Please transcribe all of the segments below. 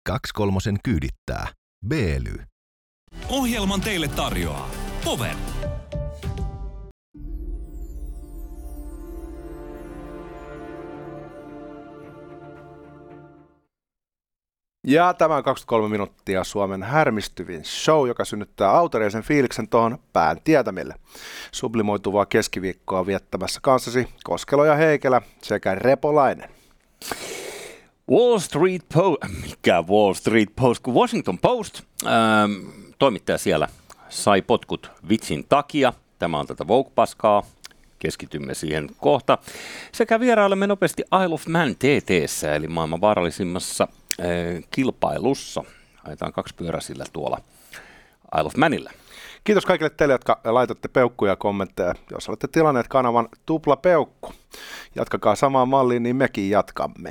23 kyydittää Beely. Ohjelman teille tarjoaa Power. Ja tämä on 23 minuuttia Suomen härmistyvin show, joka synnyttää autoriaisen fiiliksen tuohon pään tietämille. Sublimoituvaa keskiviikkoa viettämässä kanssasi Koskelo ja Heikelä sekä Repolainen. Wall Street Post, kun Washington Post, toimittaja siellä sai potkut vitsin takia. Tämä on tätä Vogue-paskaa. Keskitymme siihen kohta. Sekä vierailemme nopeasti Isle of Man TT:ssä, eli maailman vaarallisimmassa kilpailussa. Ajetaan 2 pyöräisillä tuolla Isle of Manilla. Kiitos kaikille teille, jotka laitatte peukkuja ja kommentteja. Jos olette tilanneet kanavan tuplapeukku, jatkakaa samaan malliin, niin mekin jatkamme.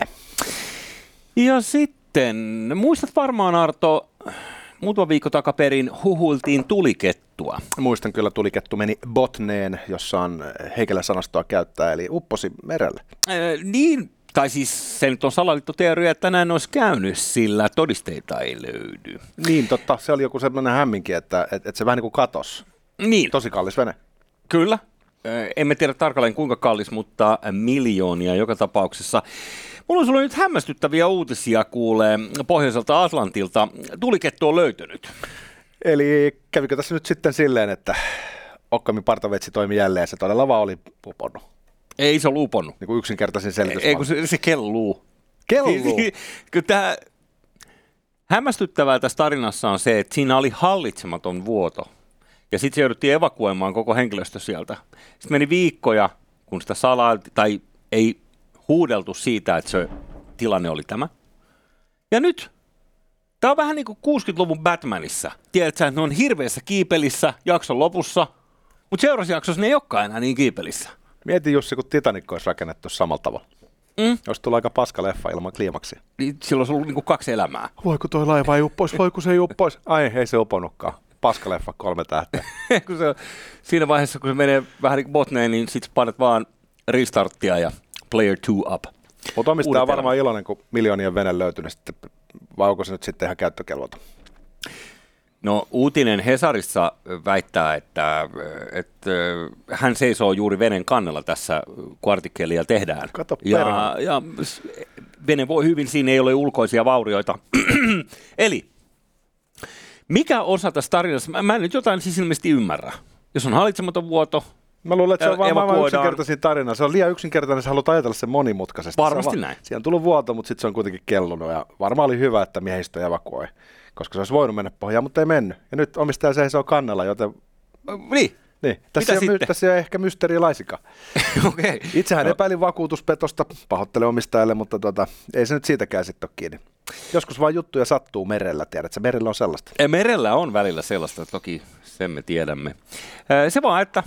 Ja sitten, muistat varmaan Arto, muutama viikko takaperin huhuiltiin tulikettua. Muistan kyllä, tulikettu meni botneen, jossa on Heikelä-sanastoa käyttää, eli upposi merelle. Niin, tai siis se nyt on salaliittoteoria, että näin olisi käynyt, sillä todisteita ei löydy. Niin, totta. Se oli joku semmoinen hämminki, että se vähän niin kuin katosi. Niin. Tosi kallis vene. Kyllä. Emme tiedä tarkalleen kuinka kallis, mutta miljoonia joka tapauksessa. Mulla on sulle nyt hämmästyttäviä uutisia kuulee pohjoiselta Atlantilta. Tulikettu on löytynyt. Eli kävikö tässä nyt sitten silleen, että Okkamin partavetsi toimi jälleen ja se todella vaan oli uponnut? Ei se ole uponnut. Niin kuin yksinkertaisin selitys. Ei kun se kelluu. Kelluu? Tämä hämmästyttävää tässä tarinassa on se, että siinä oli hallitsematon vuoto. Ja sitten se jouduttiin evakuoimaan koko henkilöstö sieltä. Sitten meni viikkoja, kun sitä salailtiin, tai ei huudeltu siitä, että se tilanne oli tämä. Ja nyt, tämä on vähän niin kuin 60-luvun Batmanissa. Tiedätkö, että ne on hirveässä kiipelissä jakson lopussa, mutta seuraavassa jaksossa ne ei olekaan enää niin kiipelissä. Mieti Jussi, kun Titanic olisi rakennettu samalla tavalla. Olisi tullut aika paska leffa ilman kliimaksia. Niin, silloin olisi ollut niin kuin 2 elämää. Voi kun toi laiva ei uppoisi, voi kun se ei uppoisi. Ai, ei se uponnutkaan. Paska leffa, 3 tähteä. Kun se, siinä vaiheessa, kun se menee vähän niin kuin botneen, niin sitten panet vaan restarttia ja player 2 up. Mutta omistaja on varmaan iloinen, kun miljoonien vene löytynyt sitten, vai onko se nyt sitten ihan käyttökelvota? No, uutinen Hesarissa väittää, että hän seisoo juuri veneen kannella tässä, kun artikkelia tehdään. Kato ja vene voi hyvin, siinä ei ole ulkoisia vaurioita. Eli mikä osa tässä tarinassa, mä en nyt jotain siis ilmeisesti ymmärrä. Jos on hallitsematon vuoto, mä luulen, että se on vaan yksinkertaisin tarina. Se on liian yksinkertainen, sä haluat ajatella sen monimutkaisesti. Varmasti näin. Siinä on tullut vuoto, mutta sitten se on kuitenkin kellunut. Ja varmaan oli hyvä, että miehistö evakuoi, koska se olisi voinut mennä pohjaan, mutta ei mennyt. Ja nyt omistaja seisoo kannella, joten... Niin. Tässä ei ole ehkä mysteeriä laisikaan. Okay. Itsehän epäilin vakuutuspetosta, pahoittelen omistajalle, mutta ei se nyt siitäkään sitten ole kiinni. Joskus vaan juttuja sattuu merellä, tiedätkö? Merellä on sellaista. Merellä on välillä sellaista, toki sen me tiedämme. Se vaan, että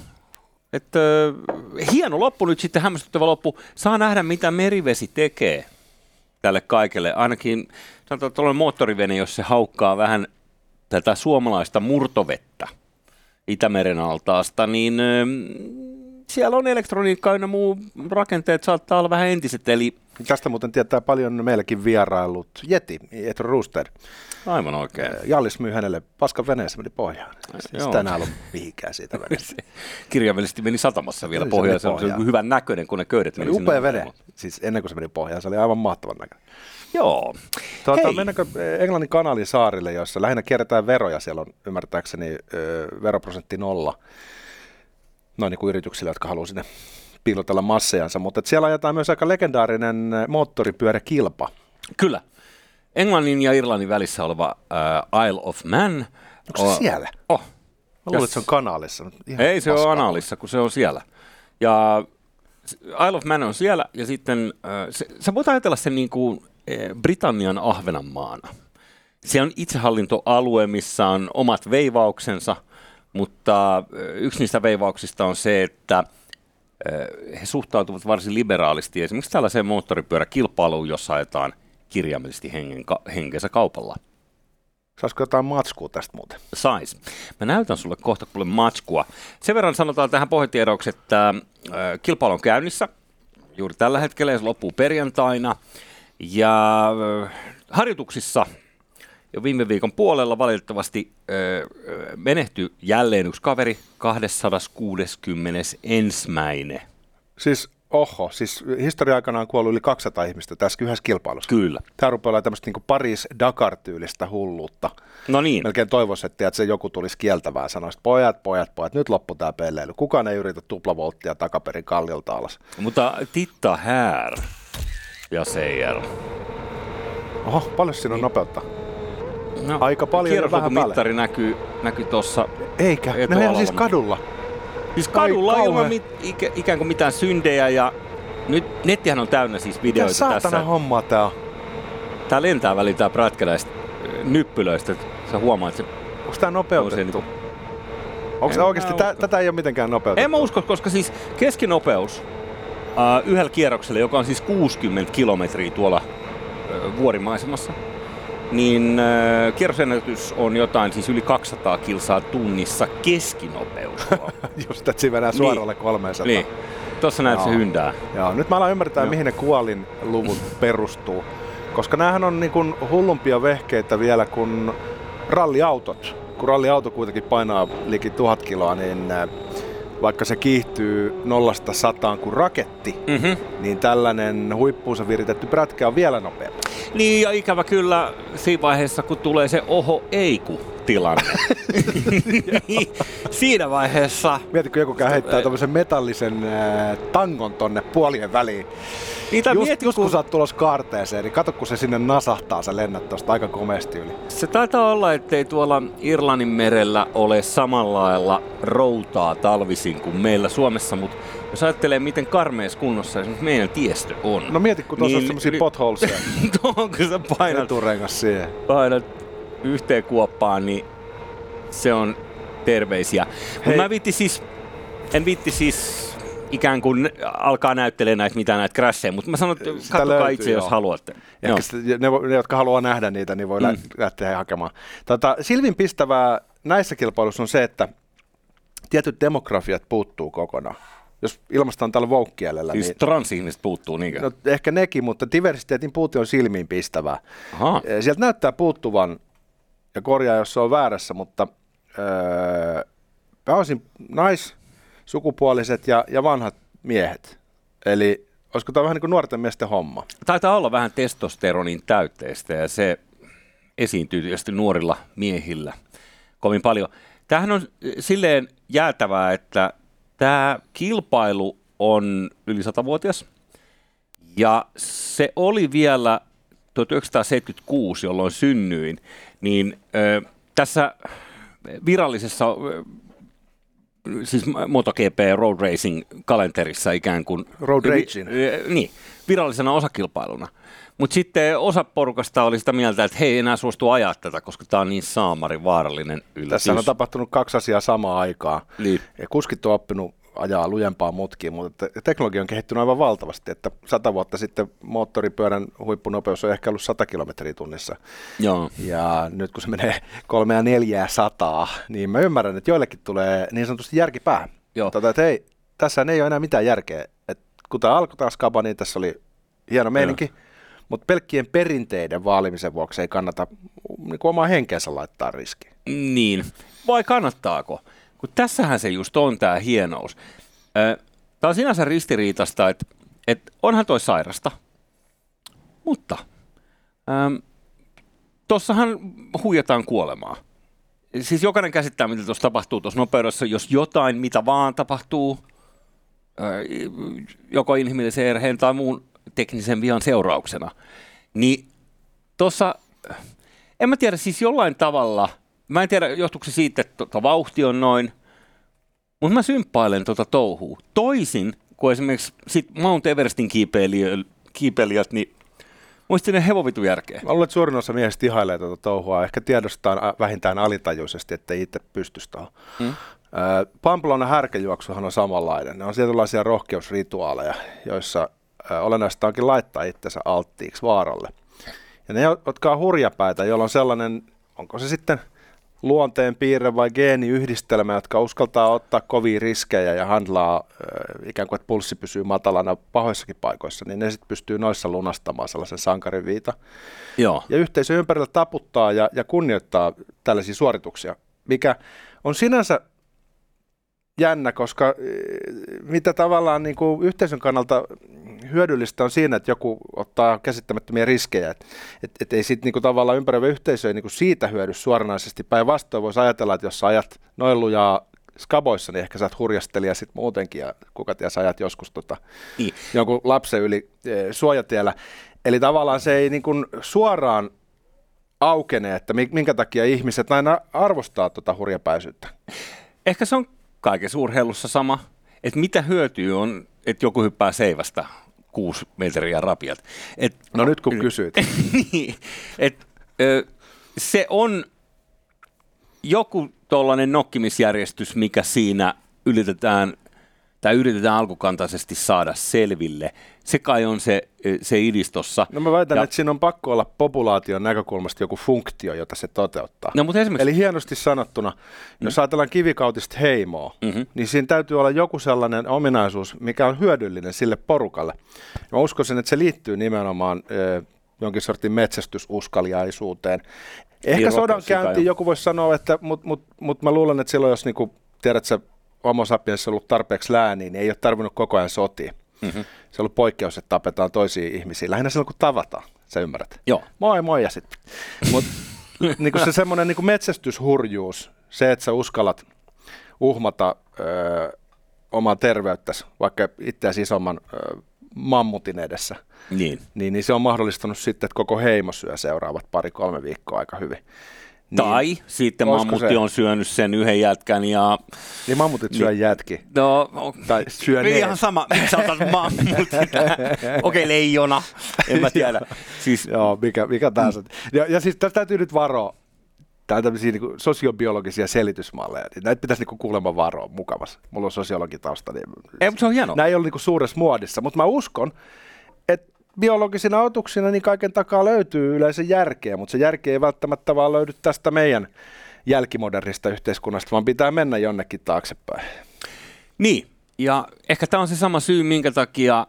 hieno loppu nyt sitten, hämmästyttävä loppu. Saa nähdä, mitä merivesi tekee tälle kaikelle. Ainakin sanotaan tuollainen moottorivene, jos se haukkaa vähän tätä suomalaista murtovettä Itämeren altaasta, niin siellä on elektroniikka ja muu rakenteet saattaa olla vähän entiset. Eli tästä muuten tietää paljon meilläkin vierailut Yeti, Jethro Rooster. Aivan oikein. Jallis myy hänelle paskan veneessä, meni pohjaan. Sitä enää ollut mihinkään siitä veneestä. Kirjaimellisesti meni satamassa vielä pohjaan. Se on hyvän näköinen, kun ne köydet meni sinne. Upea vene. Siis ennen kuin se meni pohjaan, se oli aivan mahtavan näköinen. Joo. Mennäänkö Englannin Kanaalin saarille, joissa lähinnä kierretään veroja. Siellä on ymmärtääkseni veroprosentti 0. Noin niin kuin yrityksille, jotka haluaa sinne piilotella massejansa. Mutta siellä ajetaan myös aika legendaarinen moottoripyöräkilpa. Kyllä. Englannin ja Irlannin välissä oleva Isle of Man. Onko se siellä? Oh. Mä luulen, että se on Kanaalissa. Ei se ole Anaalissa, kun se on siellä. Ja Isle of Man on siellä, ja sitten sä voit ajatella sen niin kuin Britannian Ahvenanmaana. Se on itsehallintoalue, missä on omat veivauksensa, mutta yksi niistä veivauksista on se, että he suhtautuvat varsin liberaalisti esimerkiksi tällaiseen moottoripyöräkilpailuun, jossa ajetaan kirjaimellisesti henkensä kaupalla. Saisiko jotain matskua tästä muuten? Sais. Mä näytän sulle kohta kuule matskua. Sen verran sanotaan tähän pohjatiedoksi, että kilpailu on käynnissä juuri tällä hetkellä ja se loppuu perjantaina. Ja harjoituksissa jo viime viikon puolella valitettavasti menehtyi jälleen yksi kaveri, 261. Siis historia aikanaan kuollut yli 200 ihmistä tässä yhdessä kilpailussa. Kyllä. Tämä rupeaa olla tämmöistä niin Paris-Dakar-tyylistä hulluutta. No niin. Melkein toivoisi, että se joku tulisi kieltävää ja sanoisi, että pojat, nyt loppu tämä pelleily. Kukaan ei yritä tuplavolttia takaperin kalliolta alas. Mutta titta här, jag säger. Oho, paljon siinä on nopeutta? No, aika paljon ja vähän päälle. Mittari näkyy tuossa. Eikä, ne on siis kadulla. Siis kadulla ilman ikään kuin mitään syndejä ja nyt nettihän on täynnä siis videoita tässä. Mitä saatana hommaa tää on? Tää lentää väliin tää prätkä näistä nyppylöistä, sä huomaat sen. Onko tää nopeutettu? Onko se oikeasti, tätä ei ole mitenkään nopeutettu? En mä usko, koska siis keskinopeus yhdellä kierroksella, joka on siis 60 kilometriä tuolla vuorimaisemassa, niin kierrosennätys on jotain siis yli 200 kilsaa tunnissa keskinopeus. Just, että siinä mennään suoralle 300. Niin. Tuossa näet se hyndää. Joo, nyt mä alan ymmärtää, mihin ne kuolinluvut perustuu. Koska näähän on niin kuin hullumpia vehkeitä vielä kuin ralliautot. Kun ralliauto kuitenkin painaa liki 1000 kiloa, niin vaikka se kiihtyy 0–100 kuin raketti, niin tällainen huippuunsa viritetty prätkä on vielä nopeampi. Niin, ja ikävä kyllä siinä vaiheessa, kun tulee se oho-eiku-tilanne. Siinä vaiheessa... Mietitkö, joku heittää tämmöisen metallisen tangon tonne puolien väliin. Just kun sä oot tulossa kaarteeseen, niin kato kun se sinne nasahtaa, sä lennät tosta aika komeasti yli. Se taitaa olla, ettei tuolla Irlannin merellä ole samalla lailla routaa talvisin kuin meillä Suomessa, mutta jos ajattelee, miten karmeessa kunnossa esimerkiksi meidän tiestö on. No mieti, kun tuossa on semmosia potholesia. Tuohon kun sä painat yhteen kuoppaan, niin se on terveisiä. Mutta mä en viitti siis ikään kuin alkaa näyttelemään näitä crasheja, mutta mä sanon, että katsokaa itse, jos haluatte. Ne, jotka haluaa nähdä niitä, niin voi lähteä hakemaan. Silminpistävää näissä kilpailuissa on se, että tietyt demografiat puuttuu kokonaan. Jos ilmastaan tällä woke-kielellä. Siis niin transihmiset puuttuu niinkö? No, ehkä nekin, mutta diversiteetin puute on silmiinpistävää. Sieltä näyttää puuttuvan, ja korjaa jos se on väärässä, mutta pääosin naissukupuoliset ja vanhat miehet. Eli olisiko tämä vähän niin kuin nuorten miesten homma? Taitaa olla vähän testosteronin täytteistä ja se esiintyy tietysti nuorilla miehillä kovin paljon. Tämähän on silleen jäätävää, että tämä kilpailu on yli 100-vuotias ja se oli vielä 1976, jolloin synnyin, niin tässä virallisessa siis MotoGP Road Racing kalenterissa ikään kuin Road Racing. Niin, virallisena osakilpailuna. Mutta sitten osa porukasta oli sitä mieltä, että he ei enää suostu ajaa tätä, koska tämä on niin saamarin vaarallinen yllätys. Tässä on tapahtunut 2 asiaa samaan aikaan. Niin. Ja kuskit on oppinut ajaa lujempaa mutkiin, mutta teknologia on kehittynyt aivan valtavasti, että 100 vuotta sitten moottoripyörän huippunopeus on ehkä ollut 100 kilometriä tunnissa. Joo. Ja nyt kun se menee 300 ja 400, niin mä ymmärrän, että joillekin tulee niin sanotusti järki päähän. Että hei, tässä ei ole enää mitään järkeä. Et kun tämä alkoi taas kaba, niin tässä oli hieno meininki, mutta pelkkien perinteiden vaalimisen vuoksi ei kannata niin omaa henkeensä laittaa riskiin. Niin, vai kannattaako? Kun tässähän se just on tämä hienous. Tämä on sinänsä ristiriitasta, että onhan toi sairasta, mutta tossahan huijataan kuolemaa. Siis jokainen käsittää, mitä tuossa tapahtuu tuossa nopeudessa, jos jotain, mitä vaan tapahtuu, joko inhimillisen erheen tai muun teknisen vian seurauksena, niin tuossa, en mä tiedä, siis jollain tavalla, mä en tiedä, johtuuko se siitä, että vauhti on noin, mutta mä symppailen touhua. Toisin kuin esimerkiksi sit Mount Everestin kiipeilijät, niin muistin ne hevovitu järkeä. Mä luulen, että suurin osa miehistä ihailee touhua. Ehkä tiedostaa vähintään alitajuisesti, ettei itse pystyisi tuohon. Pamplonan härkäjuoksuhan on samanlainen. Ne on tietynlaisia rohkeusrituaaleja, joissa olennaista onkin laittaa itsensä alttiiksi vaaralle. Ja ne, jotka on hurjapäitä, joilla on sellainen, onko se sitten luonteen piirre vai geeniyhdistelmä, jotka uskaltaa ottaa kovia riskejä ja handlaa ikään kuin, että pulssi pysyy matalana pahoissakin paikoissa, niin ne sitten pystyy noissa lunastamaan sellaisen sankariviita. Joo. Ja yhteisö ympärillä taputtaa ja kunnioittaa tällaisia suorituksia, mikä on sinänsä jännä, koska mitä tavallaan niin kuin yhteisön kannalta hyödyllistä on siinä, että joku ottaa käsittämättömiä riskejä, että ei sitten niin tavallaan ympäröivä yhteisö ei niin siitä hyödy suoranaisesti. Päinvastoin voisi ajatella, että jos sä ajat noin lujaa skaboissa, niin ehkä sä oot hurjastelija sitten muutenkin, ja kuka tiedä, sä ajat joskus jonkun lapsen yli suojatiellä. Eli tavallaan se ei niin kuin suoraan aukene, että minkä takia ihmiset aina arvostaa hurjapäisyyttä. Ehkä se on kaikessa urheilussa sama, että mitä hyötyä on, että joku hyppää seivästä 6 metriä rapiat. No nyt kun kysyit. Niin, se on joku tollainen nokkimisjärjestys, mikä siinä yritetään alkukantaisesti saada selville. Se kai on se idis tossa. No mä väitän, että siinä on pakko olla populaation näkökulmasta joku funktio, jota se toteuttaa. No, mutta esimerkiksi... Eli hienosti sanottuna, jos ajatellaan kivikautista heimoa, niin siinä täytyy olla joku sellainen ominaisuus, mikä on hyödyllinen sille porukalle. Mä uskoisin, että se liittyy nimenomaan jonkin sortin metsästysuskaliaisuuteen. Ehkä sodankäyntiin joku voisi sanoa, että mut mä luulen, että silloin jos niinku, tiedät sä, Homo sapiens on ollut tarpeeksi lääniä, niin ei ole tarvinnut koko ajan sotia. Se on ollut poikkeus, että tapetaan toisia ihmisiä. Lähinnä silloin, kun tavataan, sä ymmärrät. Joo. Moi moi ja sitten. Mutta niinku se semmoinen niinku metsästyshurjuus, se, että sä uskallat uhmata omaa terveyttäsi, vaikka itseäsi isomman mammutin edessä, niin se on mahdollistanut sitten, että koko heimo syö seuraavat 2-3 viikkoa aika hyvin. Tai sitten mammutti on syönyt sen yhden jätkän ja... Niin mammutit syö jätki. No, tai syöneet. Ihan sama, miksi sä otat mammutit? Okei, leijona, en mä tiedä. Siis... Joo, mikä taas. Ja siis tästä täytyy nyt varoa. Tämä on tämmöisiä niin sosiobiologisia selitysmalleja. Näitä pitäisi niin kuulemma varoa mukavassa. Mulla on sosiologitausta. Niin ei, mutta se on hienoa. Nämä ei ole niin suuressa muodissa, mutta mä uskon, että biologisina otuksina niin kaiken takaa löytyy yleensä järkeä, mutta se järki ei välttämättä vaan löydy tästä meidän jälkimodernista yhteiskunnasta, vaan pitää mennä jonnekin taaksepäin. Niin, ja ehkä tämä on se sama syy, minkä takia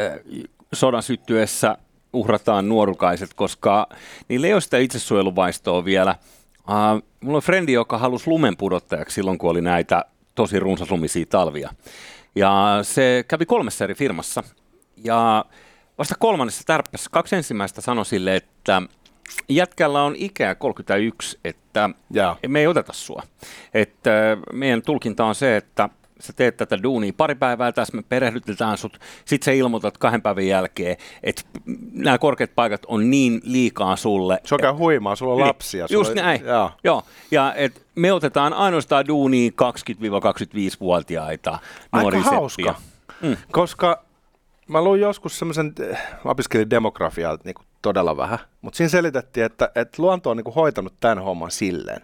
sodan syttyessä uhrataan nuorukaiset, koska niillä ei ole sitä itsesuojeluvaistoa vielä. Mulla on frendi, joka halusi lumenpudottajaksi silloin, kun oli näitä tosi runsaslumisia talvia. Ja se kävi 3 eri firmassa, ja vasta 3. tärppässä 2 ensimmäistä sanoi sille, että jätkällä on ikää 31, että me ei oteta sua. Että meidän tulkinta on se, että sä teet tätä duunia 2 päivää, tässä me perehdytetään sut, sit sä ilmoitat 2 päivän jälkeen, että nämä korkeat paikat on niin liikaa sulle. Se on huimaa, sulla on lapsia. Just näin, joo. Ja et me otetaan ainoastaan duunia 20-25-vuotiaita nuoria seppiä. Aika hauska, koska... Mä luin joskus semmoisen, opiskelin demografiaa niin todella vähän, mutta siinä selitettiin, että luonto on niin hoitanut tämän homman silleen,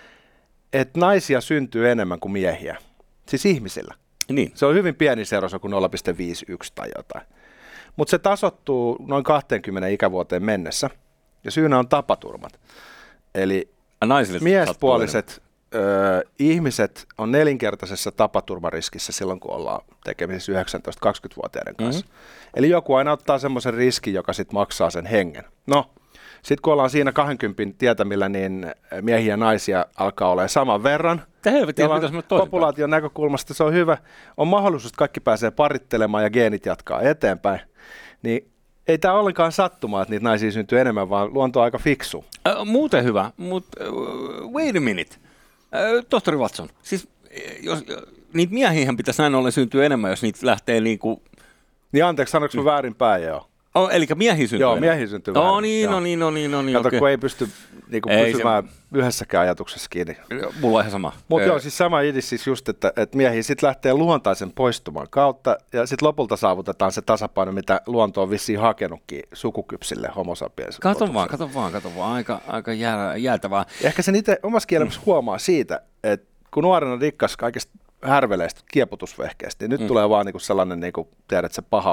että naisia syntyy enemmän kuin miehiä, siis ihmisillä. Niin. Se on hyvin pieni se ero, kuin 0,51 tai jotain. Mutta se tasoittuu noin 20 ikävuoteen mennessä, ja syynä on tapaturmat. Eli miespuoliset ihmiset on 4-kertaisessa tapaturmariskissä silloin, kun ollaan tekemisissä 19-20-vuotiaiden kanssa. Eli joku aina ottaa semmoisen riskin, joka sitten maksaa sen hengen. No, sitten kun ollaan siinä 20 tietämillä, niin miehiä ja naisia alkaa olla saman verran. Populaation näkökulmasta se on hyvä. On mahdollisuus, että kaikki pääsee parittelemaan ja geenit jatkaa eteenpäin. Niin ei tämä ollenkaan sattumaa, että niitä naisia syntyy enemmän, vaan luonto on aika fiksu. Muuten hyvä, mutta wait a minute. Tohtori Watson, siis jos, niitä miehiähän pitäisi näin ollen syntyä enemmän, jos niitä lähtee niinku... Niin anteeksi, sanoinko mä väärinpäin, joo? Eli miehiä syntyy enemmän? Joo, miehiä syntyy vähän. No niin. Kato, okay. Kun ei pysty niinku pysymään yhdessäkään ajatuksessa kiinni. Mulla on ihan sama. Mutta joo, siis sama idis siis just, että miehiä sitten lähtee luontaisen poistuman kautta, ja sitten lopulta saavutetaan se tasapaino, mitä luonto on vissiin hakenutkin sukukypsille homo sapiens. Kato vaan, aika jäätävää. Ehkä sen itse omassa kielessä huomaa siitä, että kun nuorena dikkas kaikista härveleistä kieputusvehkeistä, niin nyt tulee vaan niinku sellainen, niinku, tiedät, se paha olo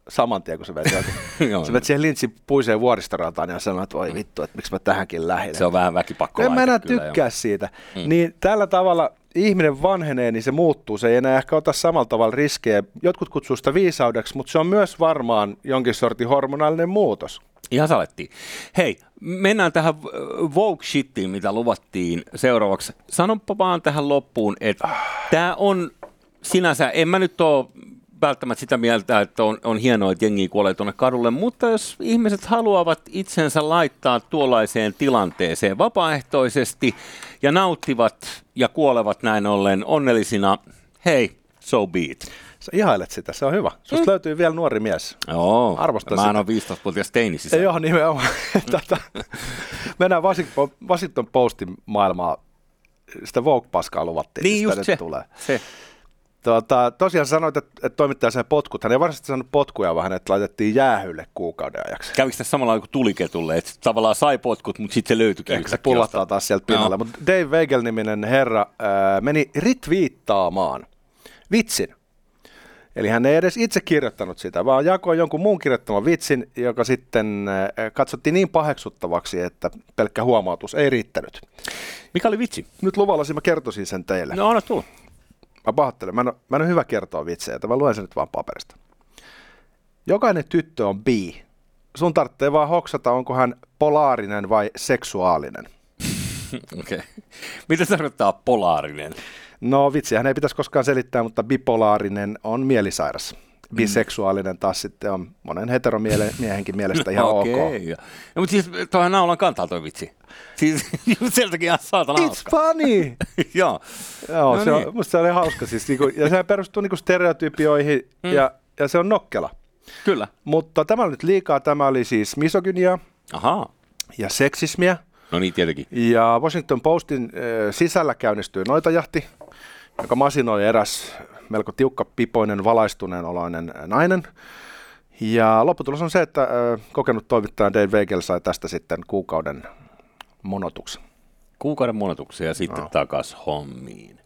saman tien, kun se veti. Se veti siihen Lynchin puiseen vuoristorataan ja sanoi, että voi vittu, että miksi mä tähänkin lähdin. Se on vähän väkipakko. En mä enää tykkää siitä. Niin tällä tavalla ihminen vanhenee, niin se muuttuu. Se ei enää ehkä ota samalla tavalla riskejä. Jotkut kutsuu sitä viisaudeksi, mutta se on myös varmaan jonkin sortin hormonaalinen muutos. Ihan salettiin. Hei, mennään tähän woke-shittiin, mitä luvattiin seuraavaksi. Sanoppa vaan tähän loppuun, että tämä on sinänsä, en mä nyt ole välttämättä sitä mieltä, että on hienoa, että jengi kuolee tuonne kadulle, mutta jos ihmiset haluavat itsensä laittaa tuollaiseen tilanteeseen vapaaehtoisesti ja nauttivat ja kuolevat näin ollen onnellisina, hei, so be it. Sä ihailet sitä, se on hyvä. Susta löytyy vielä nuori mies. Joo, arvostan mä sitä. on 15-vuotias teini sisällä. Joo, nimenomaan. Mennään Washington Postin maailmaa. Sitä Vogue-paskaa luvattiin. Niin just se. Tulee. Se. Tosiaan sanoit, että toimittaja sai potkut. Hän ei varsinaisesti saanut potkuja, vaan hänet laitettiin jäähylle kuukauden ajaksi. Kävikö tässä samalla kuin Tuliketulle, että tavallaan sai potkut, mutta sitten se löytyikin. Ehkä se pullahtaa taas sieltä pinnalle. Mutta Dave Weigel-niminen herra meni retweettaamaan vitsin. Eli hän ei edes itse kirjoittanut sitä, vaan jakoi jonkun muun kirjoittaman vitsin, joka sitten katsottiin niin paheksuttavaksi, että pelkkä huomautus ei riittänyt. Mikä oli vitsi? Nyt luvallasi mä kertoisin sen teille. No anna tulla. Mä pahoittelen, mä en ole hyvä kertoa vitsejä, mä luen sen nyt vaan paperista. Jokainen tyttö on bi. Sun tarvitsee vaan hoksata, onko hän polaarinen vai seksuaalinen. Okei. Mitä tarkoittaa polaarinen? No vitsiähän ei pitäisi koskaan selittää, mutta bipolaarinen on mielisairas. Biseksuaalinen taas sitten on monen heteromiehenkin mielestä ihan ok. No, mutta siis tuohan naulan kantaa toi vitsi. Siis sieltäkin ihan saatana It's hauska. funny! Joo. Joo, No se niin. on, musta se oli hauska. Siis, ja se perustuu stereotypioihin ja se on nokkela. Kyllä. Mutta tämä oli nyt liikaa. Tämä oli siis misogyniaa Ahaa. ja seksismiä. No niin, tietenkin. Ja Washington Postin sisällä käynnistyi noitajahti, joka masinoi eräs melko tiukkapipoinen, valaistuneen oloinen nainen. Ja lopputulos on se, että kokenut toimittaja Dave Weigel sai tästä sitten kuukauden monotuksen. Kuukauden monotuksia ja sitten takas hommiin.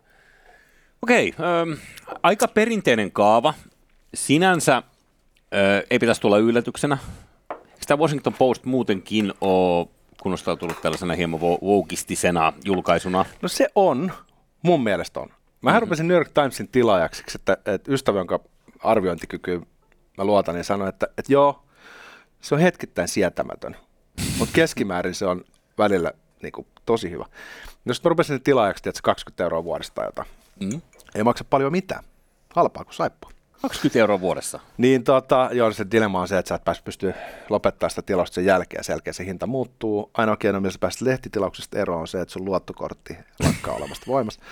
Okei, aika perinteinen kaava. Sinänsä ei pitäisi tulla yllätyksenä. Eikö tämä Washington Post muutenkin ole kunnostautunut tällaisena hieman woukistisena julkaisuna? No se on, mun mielestä on. Mä rupesin New York Timesin tilaajaksi, että ystävä, jonka arviointikykyyn mä luotan, niin sanoi, että joo, se on hetkittäin sietämätön, mutta keskimäärin se on välillä niin kuin, tosi hyvä. Jos mä rupesin tilaajaksi, että 20 € vuodesta tai jotain, ei maksa paljon mitään, halpaa kuin saippua. 20 € vuodessa. Niin joo, se dilemma on se, että sä et pysty lopettamaan sitä tilausta sen jälkeen. Sen jälkeen se hinta muuttuu. Ainoa keino, millä sä pääset lehtitilauksesta eroon, on se, että sun luottokortti lakkaa olemasta voimassa.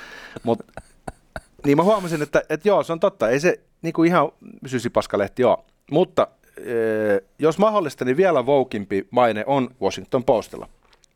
Niin mä huomasin, että joo, se on totta. Ei se niinku ihan sysipaskalehti ole. Mutta jos mahdollista, niin vielä voukimpi maine on Washington Postilla.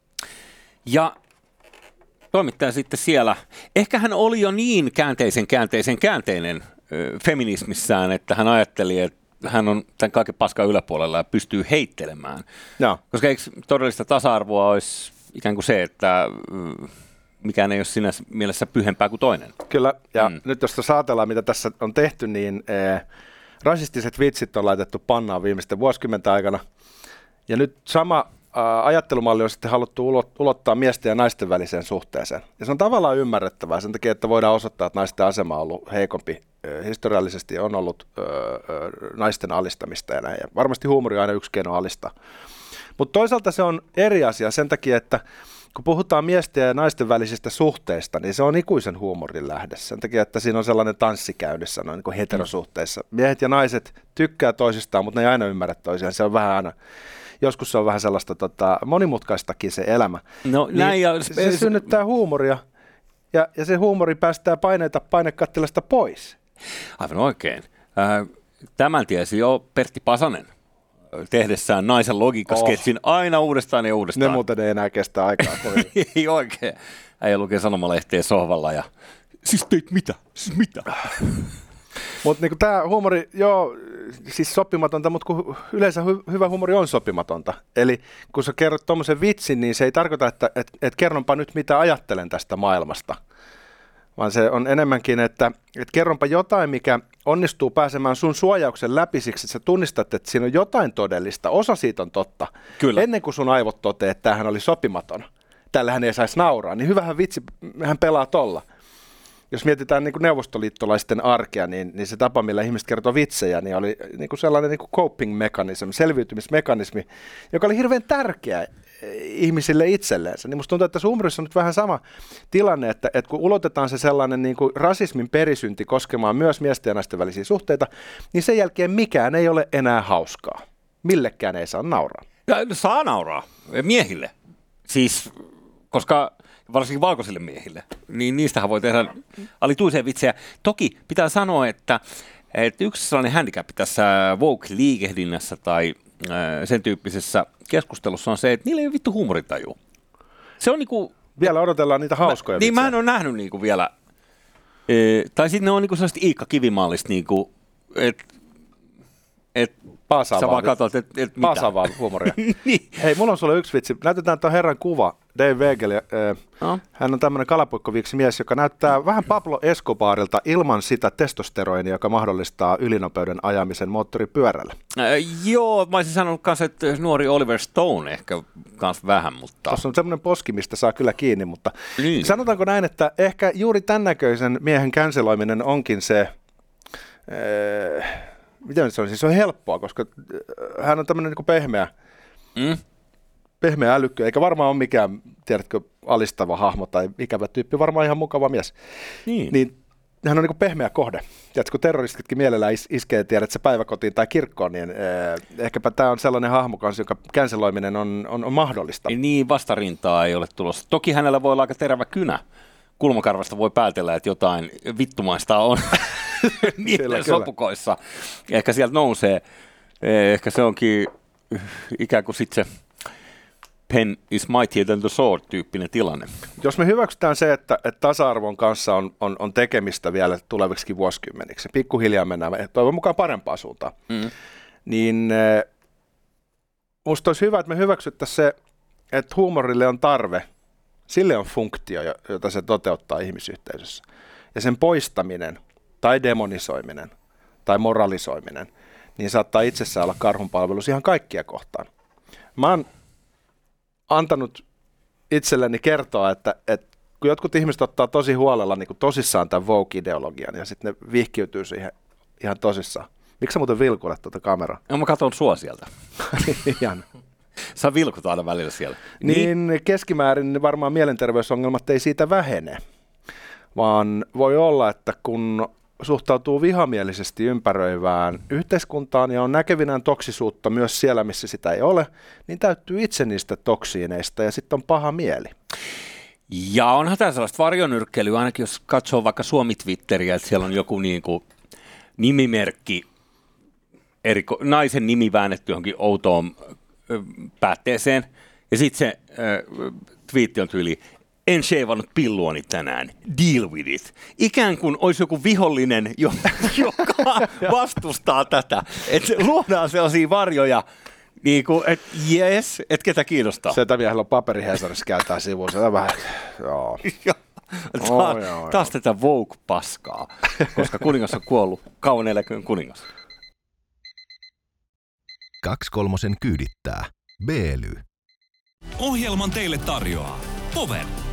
Ja toimittaja sitten siellä. Ehkä hän oli jo niin käänteinen feminismissään, että hän ajatteli, että hän on tämän kaiken paskan yläpuolella ja pystyy heittelemään. Joo. Koska eikö todellista tasa-arvoa olisi ikään kuin se, että mikään ei ole siinä mielessä pyhempää kuin toinen. Kyllä, ja nyt jos ajatellaan, mitä tässä on tehty, niin rasistiset vitsit on laitettu pannaan viimeisten vuosikymmenten aikana. Ja nyt sama ajattelumalli on sitten haluttu ulottaa miesten ja naisten väliseen suhteeseen. Ja se on tavallaan ymmärrettävää sen takia, että voidaan osoittaa, että naisten asema on ollut heikompi. Historiallisesti on ollut naisten alistamista ja näin. Ja varmasti huumori on aina yksi keino alistaa. Mutta toisaalta se on eri asia sen takia, että kun puhutaan miesten ja naisten välisistä suhteista, niin se on ikuisen huumorin lähde. Sen takia, että siinä on sellainen tanssi käynnissä noin niin kuin heterosuhteissa. Miehet ja naiset tykkää toisistaan, mutta ne ei aina ymmärrä toisiaan. Se on vähän aina, joskus se on vähän sellaista monimutkaistakin se elämä. No, niin näin se synnyttää huumoria ja se huumori päästää paineita painekattilasta pois. Aivan oikein. Tämän tiesi jo Pertti Pasanen tehdessään naisen logiikkasketsin aina uudestaan ja uudestaan. Ne muuten ei enää kestä aikaa. Ei oikein. Äijä lukee sanomalehteen sohvalla ja siis teit mitä? Siis mitä? Mutta niinku tämä huumori, joo, siis sopimatonta, mutta kun yleensä hyvä huumori on sopimatonta. Eli kun sä kerrot tuommoisen vitsin, niin se ei tarkoita, että kerronpa nyt mitä ajattelen tästä maailmasta. Vaan se on enemmänkin, että kerronpa jotain, mikä onnistuu pääsemään sun suojauksen läpi siksi, että sä tunnistat, että siinä on jotain todellista, osa siitä on totta. Kyllä. Ennen kuin sun aivot toteaa, että tämähän oli sopimaton, tällähän ei saisi nauraa, niin hyvähän vitsi, hän pelaa tolla. Jos mietitään niin kuin neuvostoliittolaisten arkea, niin se tapa, millä ihmiset kertoo vitsejä, niin oli niin kuin sellainen niin kuin coping-mekanismi, selviytymismekanismi, joka oli hirveän tärkeä ihmisille itselleensä. Niin musta tuntuu, että humorissa on nyt vähän sama tilanne, että kun ulotetaan se sellainen niin kuin rasismin perisynti koskemaan myös miesten ja naisten välisiä suhteita, niin sen jälkeen mikään ei ole enää hauskaa. Millekään ei saa nauraa. Saa nauraa miehille. Siis, koska varsinkin valkoisille miehille, niin niistähän voi tehdä alituisia vitsejä. Toki pitää sanoa, että yksi sellainen handicap tässä woke-liikehdinnässä tai sen tyyppisessä keskustelussa on se, että niillä ei ole vittu huumorintaju. Se on niinku... Vielä odotellaan niitä hauskoja vitsejä. Niin mä en ole nähnyt niinku vielä, tai sitten ne on niinku sellaista Iikka Kivimallista, niinku, sä vaan katsot, että mitä. Paasavaa huumoria. Niin. Hei, mulla on sulle yksi vitsi. Näytetään tuon herran kuva, Dave Wegel. Hän on tämmöinen kalapuikkoviiksi mies, joka näyttää vähän Pablo Escobarilta ilman sitä testosteroinia, joka mahdollistaa ylinopeuden ajamisen moottoripyörällä. Joo, mä olisin sanonut kanssa, että nuori Oliver Stone ehkä kans vähän, mutta... Tuossa on semmoinen poski, mistä saa kyllä kiinni, mutta niin. Sanotaanko näin, että ehkä juuri tämän näköisen miehen canceloiminen onkin se... Miten se on? Siis se on helppoa, koska hän on tämmöinen niin pehmeä älykkö, eikä varmaan ole mikään, tiedätkö, alistava hahmo tai ikävä tyyppi, varmaan ihan mukava mies. Niin hän on niin pehmeä kohde. Tiedätkö, kun terroristitkin mielellään iskee, tiedätkö, päiväkotiin tai kirkkoon, niin ehkäpä tämä on sellainen hahmo kanssa, joka canceloiminen on mahdollista. Niin, vastarintaa ei ole tulossa. Toki hänellä voi olla aika terävä kynä. Kulmakarvasta voi päätellä, että jotain vittumaista on niiden sopukoissa. Ehkä sieltä nousee. Ehkä se onkin ikään kuin sitten se pen is mightier than the sword -tyyppinen tilanne. Jos me hyväksytään se, että tasa-arvon kanssa on tekemistä vielä tuleviksi vuosikymmeniksi, pikkuhiljaa mennään toivon mukaan parempaan suuntaan, niin musta olisi hyvä, että me hyväksyttäisiin se, että huumorille on tarve. Sille on funktio, jota se toteuttaa ihmisyhteisössä. Ja sen poistaminen tai demonisoiminen tai moralisoiminen, niin saattaa itsessään olla karhunpalvelus ihan kaikkia kohtaan. Mä oon antanut itselleni kertoa, että kun jotkut ihmiset ottaa tosi huolella niin kuin tosissaan tämän woke-ideologian ja sitten ne vihkiytyy siihen ihan tosissaan. Miksi sä muuten vilkuilet tuota kameraa? No mä katson sua sieltä. Ihan. Sä vilkut aina välillä siellä. Niin keskimäärin varmaan mielenterveysongelmat ei siitä vähene, vaan voi olla, että kun suhtautuu vihamielisesti ympäröivään yhteiskuntaan ja on näkevinään toksisuutta myös siellä, missä sitä ei ole, niin täyttyy itse niistä toksiineista ja sitten on paha mieli. Ja onhan tämä sellaista varjonyrkkeilyä, ainakin jos katsoo vaikka Suomi-Twitteriä, että siellä on joku niinku nimimerkki, naisen nimi väännetty johonkin outoon päätteeseen, ja sitten se twiitti on tyyli, en sheivannut pilluani tänään, deal with it. Ikään kuin olisi joku vihollinen, joka vastustaa tätä. Että luodaan sellaisia varjoja, niin kuin, että jes, et ketä kiinnostaa. Se miehellä on paperi Hesarissa käytää sivuun, se on vähän, joo. Taas tätä woke-paskaa, koska kuningas on kuollut, kauan eläköön kuningas. 2/3 kyydittää. Beely. Ohjelman teille tarjoaa Power.